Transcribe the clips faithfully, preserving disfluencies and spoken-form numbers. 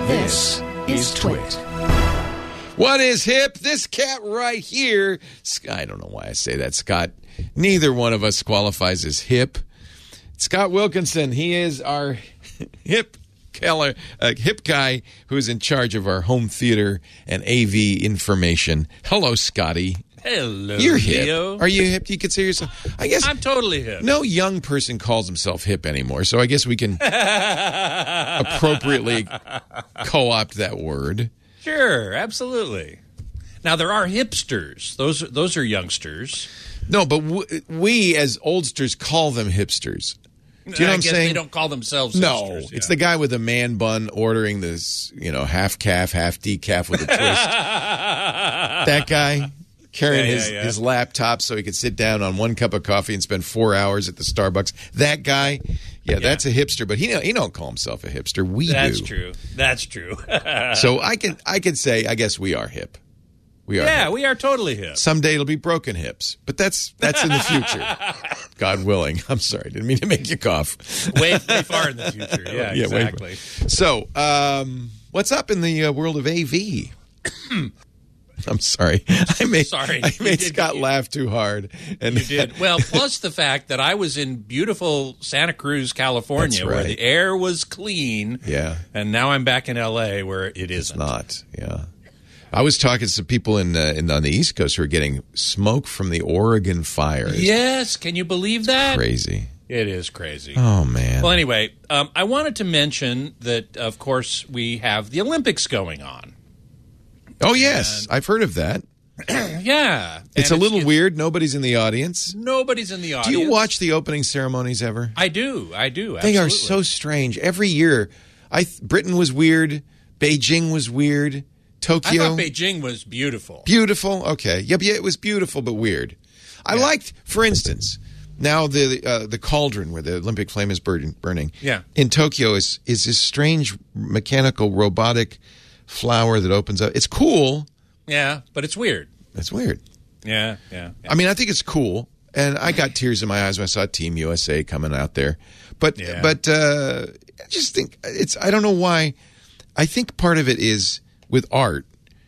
This is Twit. What is hip? This cat right here. I don't know why I say that, Scott. Neither one of us qualifies as hip. Scott Wilkinson, he is our hip Keller, uh, hip guy who's in charge of our home theater and A V information. Hello, Scotty. Hello, You're hip. Leo. Are you hip? Do you consider yourself? I guess I'm totally hip. No young person calls himself hip anymore, so I guess we can appropriately co-opt that word. Sure, absolutely. Now there are hipsters; those those are youngsters. No, but w- we as oldsters call them hipsters. Do you know I what I'm guess saying? They don't call themselves No, hipsters. it's yeah. the guy with the man bun ordering this, you know, half calf, half decaf with a twist. That guy carrying Yeah, yeah, his, yeah. his laptop so he could sit down on one cup of coffee and spend four hours at the Starbucks. That guy, yeah, that's a hipster, but he don't, he don't call himself a hipster. We That's do. true. That's true. So I can I can say I guess we are hip. We are. yeah, hip. we are totally hip. Someday it'll be broken hips, but that's that's in the future. God willing. I'm sorry, didn't mean to make you cough. way, way far in the future. Yeah, Yeah, way exactly. So, um, what's up in the uh, world of A V? I'm sorry. I made Sorry. I You made did- Scott you- laugh too hard. And You did. Well, plus the fact that I was in beautiful Santa Cruz, California, That's where right. the air was clean. Yeah. And now I'm back in L A where it isn't. not. Yeah. I was talking to some people in, uh, in on the East Coast who are getting smoke from the Oregon fire. It's Yes, can you believe that? crazy. It is crazy. Oh man. Well, anyway, um, I wanted to mention that, of course, we have the Olympics going on. Oh yes, I've heard of that. Yeah. It's And a little it's- weird. Nobody's in the audience. Nobody's in the Do audience. you watch the opening ceremonies ever? I do. I do. They are absolutely. so strange. Every year, I th- Britain was weird. Beijing was weird. I Tokyo, thought Beijing was beautiful. beautiful. Okay, yeah, yeah, it was beautiful but weird. I liked, for instance, now the uh, the cauldron where the Olympic flame is burning, burning. Yeah. in Tokyo is is this strange mechanical robotic flower that opens up. It's cool. Yeah, but it's weird. It's weird. Yeah, yeah. yeah. I mean, I think it's cool, and I got tears in my eyes when I saw Team U S A coming out there. But Yeah. but uh, I just think it's. I don't know why. I think part of it is with art.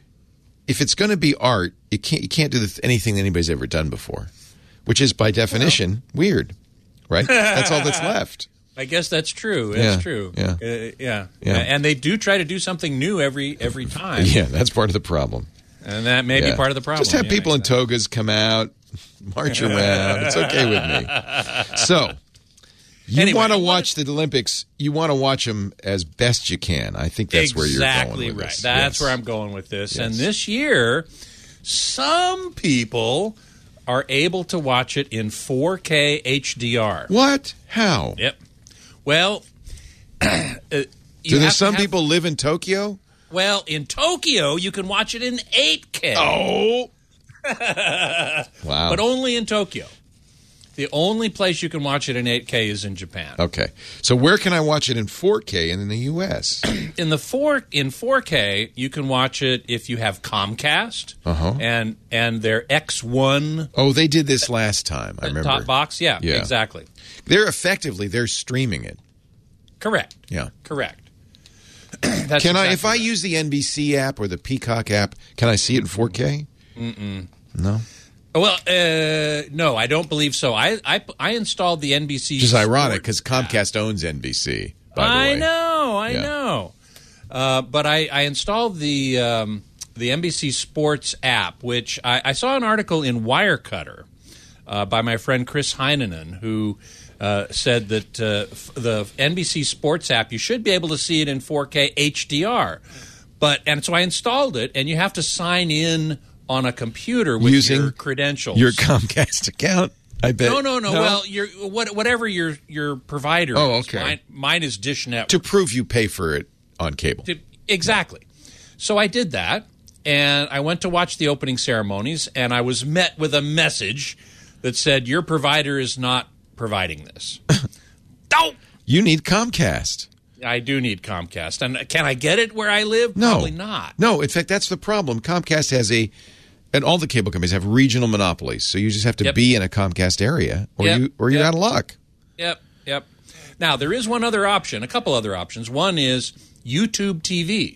If it's going to be art, you can't you can't do the, anything that anybody's ever done before, which is by definition weird, right? That's all that's left. I guess that's true. That's Yeah, true. yeah. Uh, yeah. Yeah. And they do try to do something new every every time. Yeah, that's part of the problem. And that may Yeah. be part of the problem. Just have Yeah, people in exactly. togas come out, march around. It's okay with me. So, you Anyway, want I to wanna- watch the Olympics, you want to watch them as best you can. I think that's where you're Exactly going with right. this. That's Yes. where I'm going with this. And Yes. this year, some people are able to watch it in four K H D R. What? How? Yep. Well, uh, you Do there have to some have- people live in Tokyo? Well, in Tokyo, you can watch it in eight K. Oh. Wow. But only in Tokyo. The only place you can watch it in eight K is in Japan. Okay. So where can I watch it in four K and in the U S? In the four in four K, you can watch it if you have Comcast Uh-huh. and and their X one Oh, they did this last time. I remember. top box. Yeah, Yeah. exactly. They're effectively they're streaming it. Correct. Yeah. Correct. That's Can I, if exactly I right. use the N B C app or the Peacock app, can I see it in four K? Mm-mm. No? Well, uh, no, I don't believe so. I I, I installed the N B C. Which is ironic because Sport app. Comcast owns N B C, by the I way. know, I Yeah. know. Uh, but I, I installed the um, the N B C Sports app, which I, I saw an article in Wirecutter uh, by my friend Chris Heineman, who uh, said that uh, f- the N B C Sports app, you should be able to see it in four K H D R. But and so I installed it, and you have to sign in on a computer with Using your credentials. Your Comcast account, I bet. no, no, no, Well, your what, whatever your your provider. Oh, is. okay. Mine, mine is Dish Network. To prove you pay for it on cable. To- Exactly. So I did that, and I went to watch the opening ceremonies, and I was met with a message that said, your provider is not providing this. Oh! You need Comcast. I do need Comcast. And can I get it where I live? No. Probably not. No, in fact, that's the problem. Comcast has a, and all the cable companies have regional monopolies. So you just have to Yep. be in a Comcast area or, Yep. you, or you're Yep. out of luck. Yep, yep. Now, there is one other option, a couple other options. One is YouTube T V.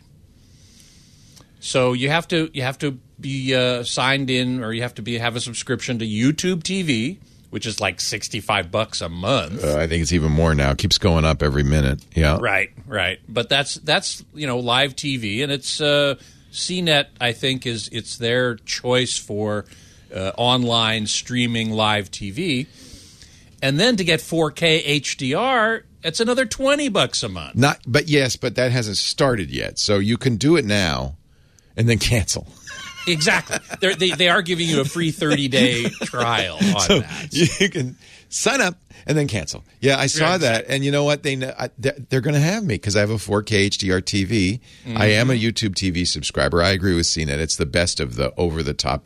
So you have to you have to be uh, signed in, or you have to be have a subscription to YouTube T V, which is like sixty-five bucks a month. Uh, I think it's even more now. It keeps going up every minute. Yeah. Right, right. But that's that's you know live T V, and it's uh, C net. I think is it's their choice for uh, online streaming live T V, and then to get four K H D R, it's another twenty bucks a month. Not, but yes, but that hasn't started yet. So you can do it now, and then cancel. Exactly. They're, they they are giving you a free thirty day trial on so that. You can sign up and then cancel. Yeah, I saw Yeah, that, and you know what? They I, they're going to have me because I have a four K H D R T V. Mm-hmm. I am a YouTube T V subscriber. I agree with C net. It's the best of the over the top.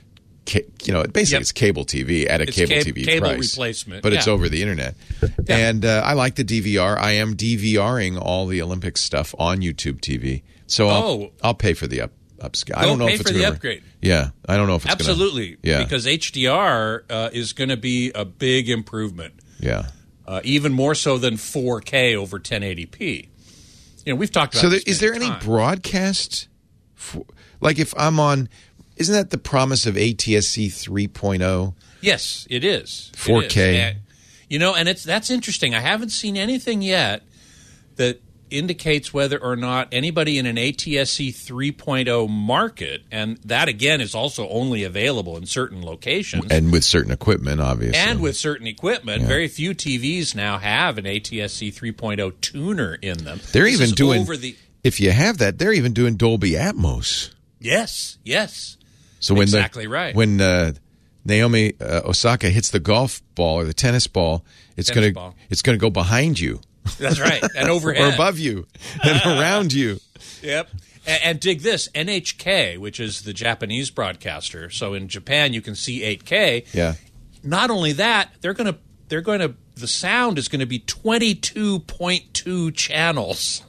You know, basically Yep. it's cable T V at a It's cable cab- T V cable price, replacement, but it's yeah. over the internet. Yeah. And uh, I like the D V R. I am DVRing all the Olympics stuff on YouTube T V, so I'll Oh. I'll pay for the up upscale. I Go don't know pay if it's for the gonna, upgrade. Yeah, I don't know if it's Absolutely. Gonna, yeah, Because H D R uh, is going to be a big improvement. yeah. Uh, even more so than four K over ten eighty p. You know, we've talked about So there, this is there many any times. broadcast? For, like if I'm on, isn't that the promise of A T S C three point oh? Yes, it is. It four K. is. And, you know, and it's that's interesting. I haven't seen anything yet that indicates whether or not anybody in an A T S C three point oh market, and that again is also only available in certain locations. And with certain equipment, obviously. And with certain equipment, Yeah. very few T Vs now have an A T S C three point oh tuner in them. They're This even is doing, over the if you have that, they're even doing Dolby Atmos. yes, yes. So when Exactly the, right. When uh, Naomi uh, Osaka hits the golf ball or the tennis ball, it's Tennis going ball. to it's going to go behind you That's right, and overhead or above you and around you. Yep. And, and dig this, N H K, which is the Japanese broadcaster. So in Japan, you can see eight K. Yeah. Not only that, they're going to they're going to the sound is going to be twenty-two point two channels.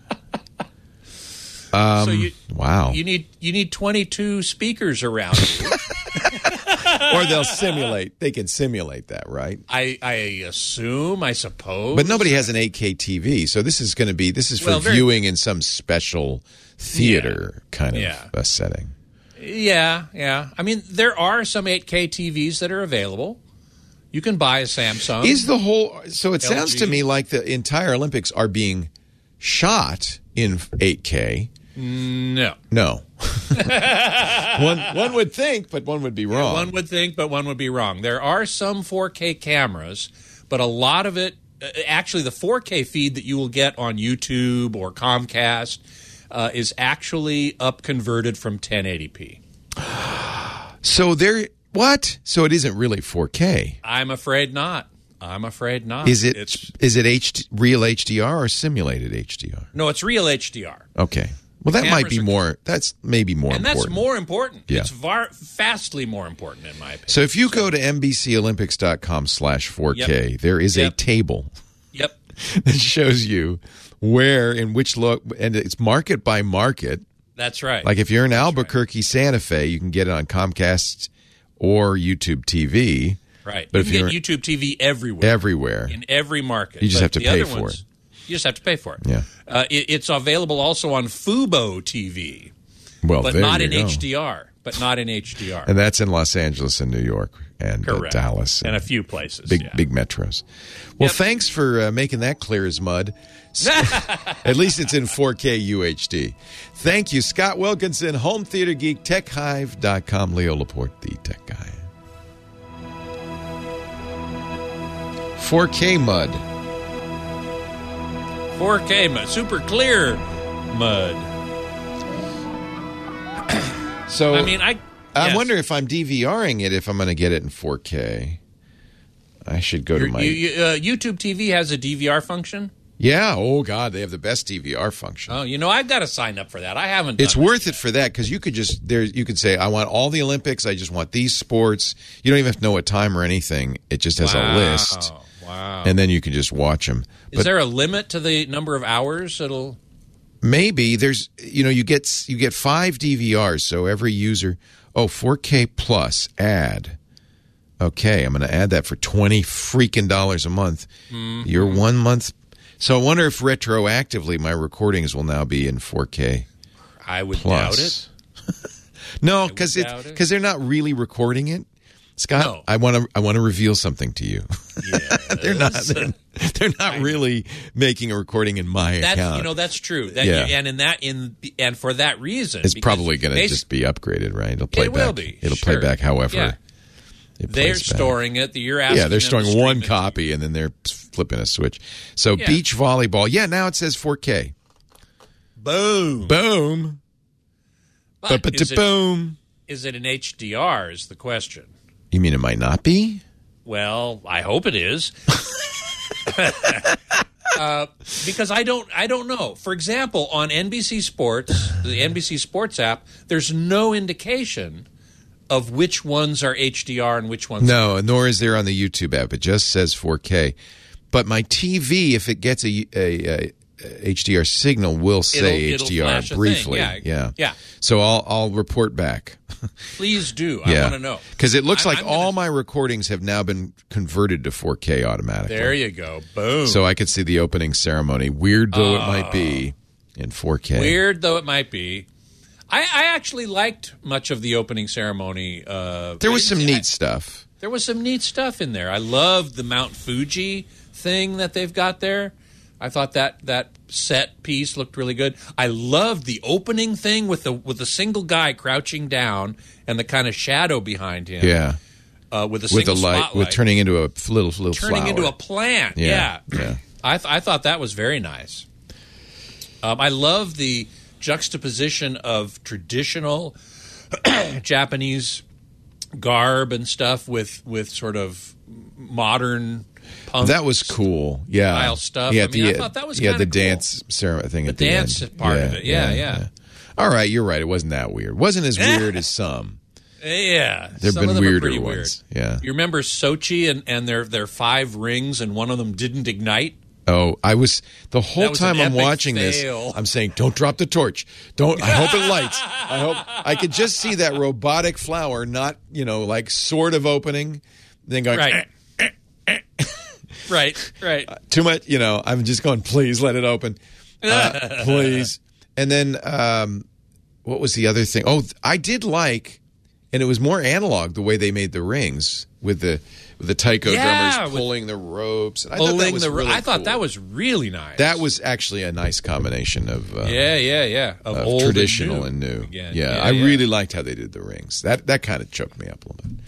Um, so you wow. you need you need twenty-two speakers around you. Or they'll simulate. They can simulate that, right? I I assume, I suppose. But nobody has an eight K T V, so this is going to be this is for Well, very- viewing in some special theater kind of Yeah. a setting. Yeah, yeah. I mean, there are some eight K T Vs that are available. You can buy a Samsung. Is the whole so it sounds L G. to me like the entire Olympics are being shot in eight K. no. No. one one would think, but one would be wrong. One would think, but one would be wrong. There are some four K cameras, but a lot of it, uh, actually, the four K feed that you will get on YouTube or Comcast uh, is actually up converted from ten eighty p. So there what? So it isn't really four K. I'm afraid not. I'm afraid not. Is it It's, is it H, real H D R or simulated H D R? no, it's real H D R. Okay. Well, that might cameras be are- more. That's maybe more And important. that's more important. Yeah. It's var- vastly more important, in my opinion. So if you go to N B C Olympics dot com slash four K, Yep. there is a Yep. table Yep. that shows you where in which look, and it's market by market. That's right. Like if you're in Albuquerque, Santa Fe, you can get it on Comcast or YouTube T V. right. But you if can you're get YouTube T V everywhere. everywhere, in every market. You just But have to the pay other for ones, it. You just have to pay for it. Yeah. Uh, it. It's available also on Fubo T V, well, but there not you in go. H D R. But not in H D R. And that's in Los Angeles and New York and uh, Correct. Dallas and a few places. big yeah. big metros. Well, Yep. thanks for uh, making that clear as mud. At least it's in four K U H D. Thank you, Scott Wilkinson, Home Theater Geek, Tech Hive dot com, Leo Laporte, the Tech Guy. four K mud. four K mud, super clear mud. So I mean, I. I yes. wonder if I'm DVRing it, if I'm going to get it in four K. I should go to Your- my. you, you, uh, YouTube T V has a D V R function. Yeah. Oh God, they have the best D V R function. Oh, you know, I've got to sign up for that. I haven't. It's done worth it for that because you could just there. You could say, "I want all the Olympics. I just want these sports." You don't even have to know what time or anything. It just has Wow. a list, Wow. and then you can just watch them. Is there a limit to the number of hours it'll? Maybe there's, you know, you get you get five D V Rs, so every user. Oh, four K plus add. Okay, I'm going to add that for twenty freaking dollars a month. Mm-hmm. Your one month. So I wonder if retroactively my recordings will now be in four K I would plus. doubt it. No, because would it's doubt it. because they're not really recording it. Scott, No. I want to I want to reveal something to you. Yes. they're not they're, they're not really making a recording in my That's account. you know that's true. That, Yeah. and in that in and for that reason, it's because probably going to basi- just be upgraded, right? It'll play It back. will be, It'll sure. play back however Yeah. it They're plays back. storing it. You're asking. Yeah, they're them to storing stream one it. copy and then they're flipping a switch. So Yeah. beach volleyball. Yeah, now it says four K. Boom. Boom. But But is, it, boom. is it an H D R? Is the question. You mean it might not be? Well, I hope it is. uh, because I don't, I don't know. For example, on N B C Sports, the N B C Sports app, there's no indication of which ones are H D R and which ones. No, nor is there on the YouTube app. It just says four K. But my T V, if it gets a, a, a H D R signal, will say It'll- it'll H D R flash a thing. briefly. Yeah. yeah, Yeah. So I'll I'll report back. Please do. I yeah, want to know because it looks I- like I'm gonna- all my recordings have now been converted to four K automatically. There you go. Boom. So I could see the opening ceremony, weird though it might be, in four K. Weird though it might be. I, I actually liked much of the opening ceremony. Uh, There was some I- neat stuff. There was some neat stuff in there. I loved the Mount Fuji thing that they've got there. I thought that that set piece looked really good. I loved the opening thing with the with a single guy crouching down and the kind of shadow behind him. Yeah, uh, with a with single a light, spotlight with turning into a little little turning flower. into a plant. Yeah, Yeah, yeah. I th- I thought that was very nice. Um, I love the juxtaposition of traditional Japanese garb and stuff with with sort of modern punk. That was cool. Yeah, style stuff. Yeah, I mean, the, I thought that was yeah kinda the cool. dance ceremony thing. The at the dance end. part of it. Yeah, yeah. All right, you're right. It wasn't that weird. wasn't as weird as some. Yeah, There've some been of them are weirder pretty ones. Weird. Yeah. You remember Sochi and, and their their five rings and one of them didn't ignite? Oh, I was the whole That was time an I'm epic watching fail. this. I'm saying, "Don't drop the torch. Don't." I hope it lights. I hope I could just see that robotic flower, not you know, like sort of opening, then going Right. Right, right. too much. You know, I'm just going. Please let it open, uh, please. And then, um, what was the other thing? Oh, I did like, and it was more analog the way they made the rings with the with the taiko Yeah, drummers with- pulling the ropes. And I thought that Pulling was the, really I thought cool. that was really nice. That was actually a nice combination of uh, yeah, yeah, yeah. Of, of old traditional and and new. new. Again. Yeah, I really liked how they did the rings. That that kind of choked me up a little bit.